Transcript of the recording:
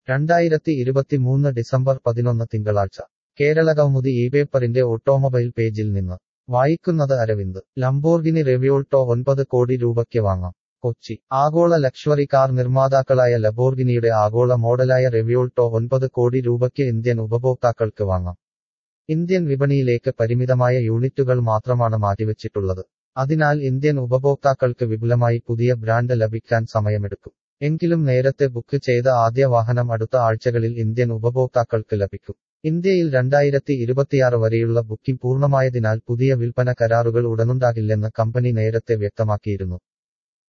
2023 December 11 തിങ്കളാഴ്ച Keralakaumudi ഇപേപ്പറിന്റെ automobile പേജിൽ നിന്ന് വായിക്കുന്നത് അരവിന്ദ്. ലംബോർഗിനി റെവ്യോൾട്ടോ 9 കോടി രൂപയ്ക്ക് വാങ്ങാം. കൊച്ചി. ആഗോള ലക്ഷറി കാർ നിർമ്മാതാക്കളായ ലംബോർഗിനിയുടെ ആഗോള മോഡലായ റെവ്യോൾട്ടോ 9 കോടി രൂപയ്ക്ക് ഇന്ത്യൻ ഉപഭോക്താക്കൾക്ക് വാങ്ങാം. ഇന്ത്യൻ വിപണിയിലേക്ക് പരിമിതമായ യൂണിറ്റുകൾ മാത്രമാണ് മാറ്റിവെച്ചിട്ടുള്ളത്. അതിനാൽ ഇന്ത്യൻ ഉപഭോക്താക്കൾക്ക് വിപുലമായി പുതിയ ബ്രാൻഡ് ലഭിക്കാൻ സമയമെടുക്കും. എങ്കിലും നേരത്തെ ബുക്ക് ചെയ്ത ആദ്യ വാഹനം അടുത്ത ആഴ്ചകളിൽ ഇന്ത്യൻ ഉപഭോക്താക്കൾക്ക് ലഭിക്കും. ഇന്ത്യയിൽ 2026 വരെയുള്ള ബുക്കിംഗ് പൂർണ്ണമായതിനാൽ പുതിയ വിൽപ്പന കരാറുകൾ ഉടനുണ്ടാകില്ലെന്ന് കമ്പനി നേരത്തെ വ്യക്തമാക്കിയിരുന്നു.